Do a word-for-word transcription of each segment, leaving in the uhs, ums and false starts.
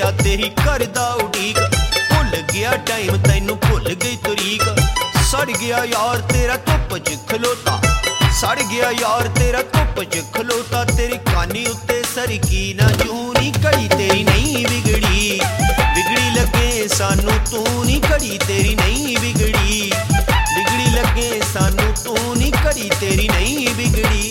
आ तेरी करदा उड़ीक। भुल गया टाइम तैनू भुल गई तरीक। सड़ गया यार तेरा धुप च खलोता, सड़ गया यार तेरा धुप च खलोता। तेरी कानी उत्ते सरकी ना जूनी, घड़ी तेरी नहीं बिगड़ी। बिगड़ी लगे सानू तू नी, घड़ी तेरी नहीं बिगड़ी। बिगड़ी लगे सानू तू नी, घड़ी तेरी नहीं बिगड़ी।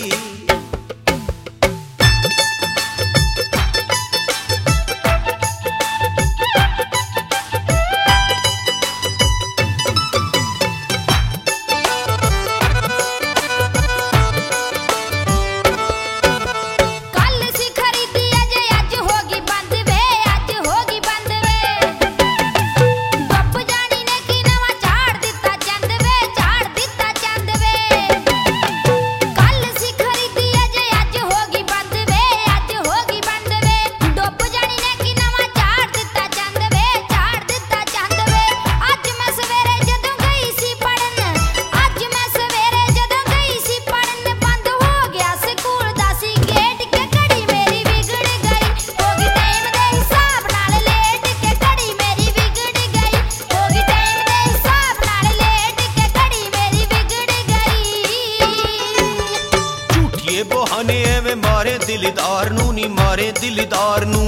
बहाने एवें मारे दिलदार नू नी, मारे दिलदार नू।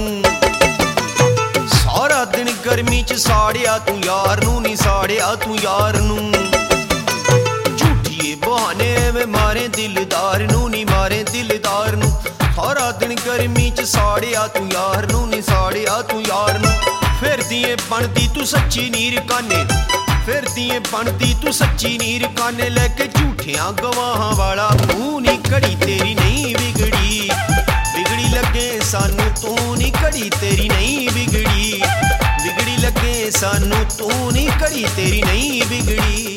सारा दिन गर्मी च साड़िया तू यार नू नी, साड़िया तू यार नू। झूठिए बहाने एवें मारे दिलदार नू नी, मारे दिलदार नू। सारा दिन गर्मी च साड़िया तू यार नू नी, साड़िया तू यार नू। फिर दिए बनदी तू सच्ची नीर काने, फिर दिए बनदी तू सच्ची नीर काने। लेके झूठियां गवाहां वाला मुंह नी, घड़ी तेरी नहीं बिगड़ी। बिगड़ी लगे सानू तू नी, घड़ी तेरी नहीं बिगड़ी। बिगड़ी लगे सानू तू नी, घड़ी तेरी नहीं बिगड़ी।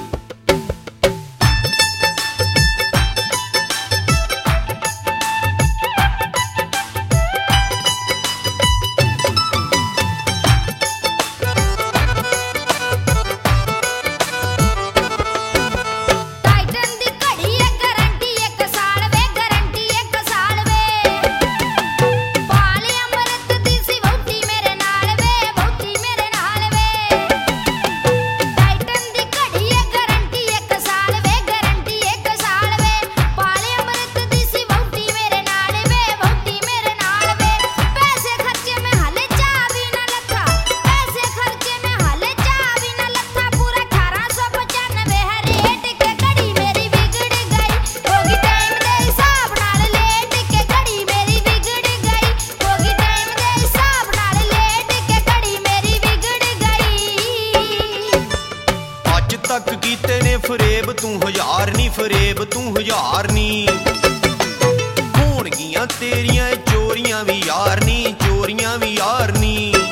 तक कीते ने फरेब तू हजार नी, फरेब तू हजार नी। होणगियां तेरियां चोरियां भी यार नी, चोरियां भी यार नी।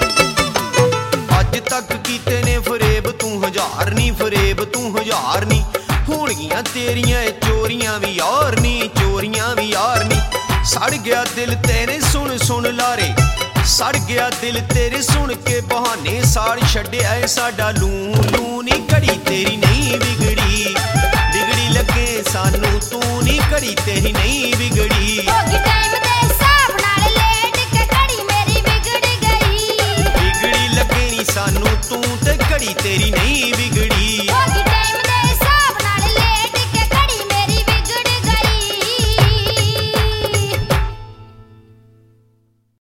अज तक कीते ने फरेब तू हजार नी, फरेब तू हजार नी। होणगियां तेरियां चोरियां भी यार नी, चोरियां भी यार नी। सड़ गया दिल तेरे सुन सुन लारे, सड़ गया दिल तेरे सुन के बहाने। साड़ छड्डिया ऐ साडा लू लू नी, घड़ी तेरी नहीं बिगड़ी। बिगड़ी लगे सानू तू नी, घड़ी तेरी नहीं बिगड़ी।